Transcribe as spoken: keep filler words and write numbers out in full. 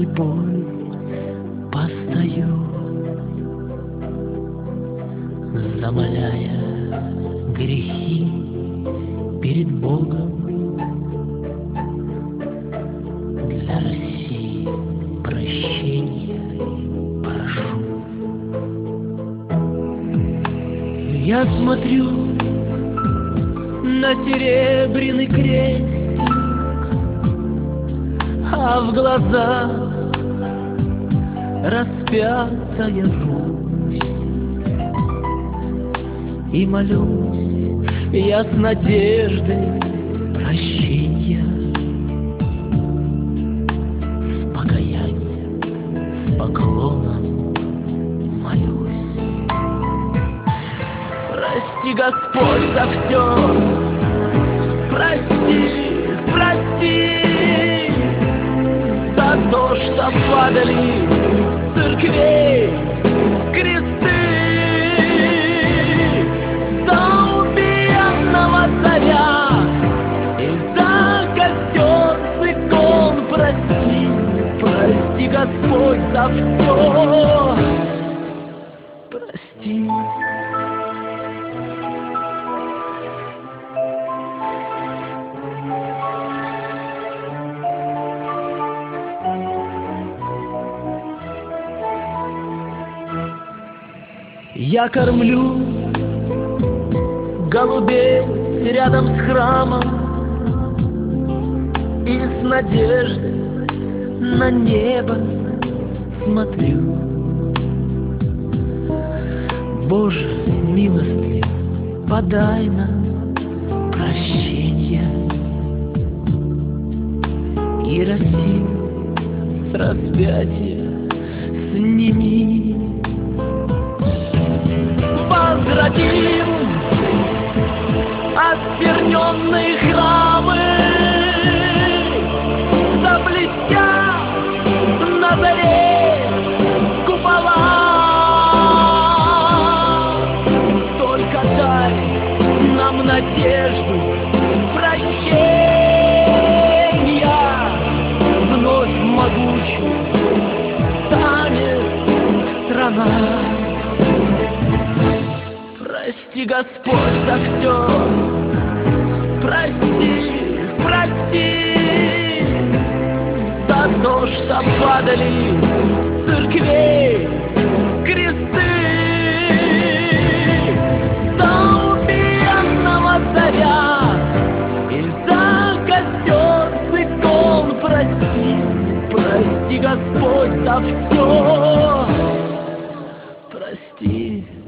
судьбой постою, замоляя грехи перед Богом. Для России прощения прошу. Я смотрю на серебряный крестик, а в глазах распятая Русь. И молюсь я с надеждой прощения, с покаянием, с поклоном молюсь. Прости, Господь, за все, прости, прости, за то, что падали с церквей кресты, за убиенного царя и за костер с икон. Прости, прости, Господь, за все, прости. Я кормлю голубей рядом с храмом и с надеждой на небо смотрю. Боже милостлив, подай нам прощения и Россию с распятия сними. Возвратим оскверненные храмы, заблестят на заре купола. Только дай нам надежду прощения, вновь могучей станет страна. Прости, Господь, за все, прости, прости, за то, что падали с церквей кресты, за убиенного царя и за костер с икон. Прости, прости, Господь, за все, прости.